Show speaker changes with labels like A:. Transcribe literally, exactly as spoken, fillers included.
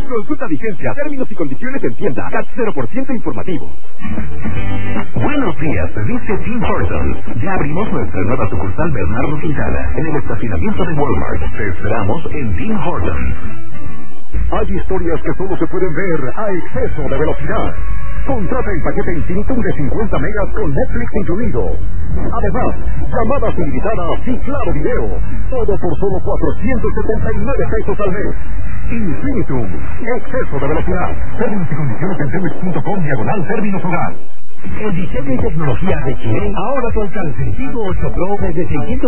A: Consulta vigencia, términos y condiciones en tienda. C A T cero por ciento informativo.
B: Buenos días, dice Tim Hortons. Ya abrimos nuestra nueva sucursal Bernardo Quintana en el estacionamiento de Walmart. Te esperamos en Tim Hortons.
C: Hay historias que solo se pueden ver a exceso de velocidad. Contrata el paquete Infinitum de cincuenta megas con Netflix incluido. Además, llamadas ilimitadas y claro video. Todo por solo cuatrocientos setenta y nueve pesos al mes. Infinitum, exceso de velocidad. Términos y condiciones en telmex punto com diagonal términos hogar.
D: El diseño y tecnología de Chile ahora a tu alcance. Vivo ocho Pro desde seiscientos